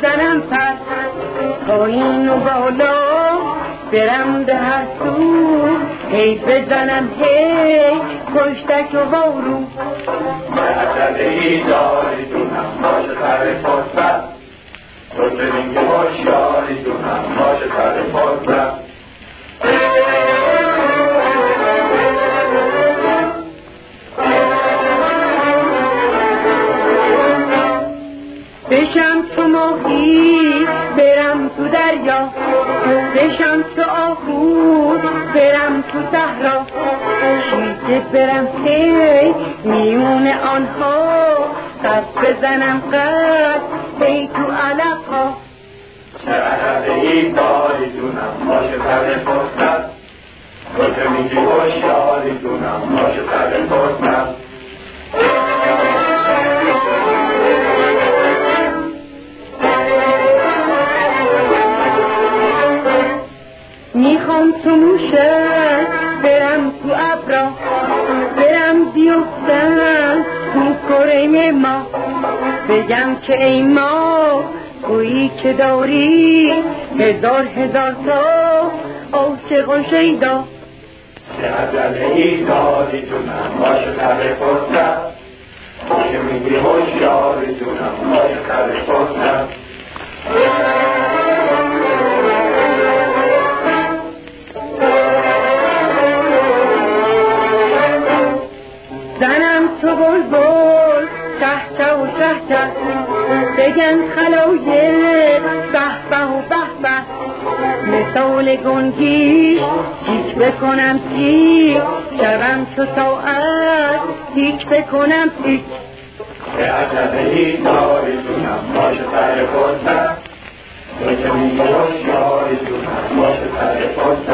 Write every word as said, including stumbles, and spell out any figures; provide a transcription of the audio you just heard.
بزنم پر پایین و بالا برم به هر سو هی بزنم هی پشتک و وارو عجله ای داری دونم باشه سر فرصت تو چنین که هوشیاری دونم باشه سر فرصت بشم تو ماهی برم تو دریا بشم تو آهو برم تو صحرا شیشه برم هی میون آنها قد بزنم قد هی تو علفها چه عجله ای داری دونم باشه سر فرصت تو که میگی هوشیاری دونم باشه سر فرصت میخوام تو موشه برم تو ابرا برم بیفتم تو کره ما بگم که ای ما گویی که داری هزار هزار تا عاشق و شیدا چه عجله ای داری دونم باشه سر فرصت تو که میگی هوشیاری دونم باشه سر فرصت زنم تو بلبل شهشه و شهشه بگن خلایق به به و به به مثال گنگی هیچ بکنم چی شبم چو ساعت هیچ بکنم هیچ چه عجله ای داری دونم باشه سر فرصت تو که میگی هوشیاری دونم باشه سر فرصت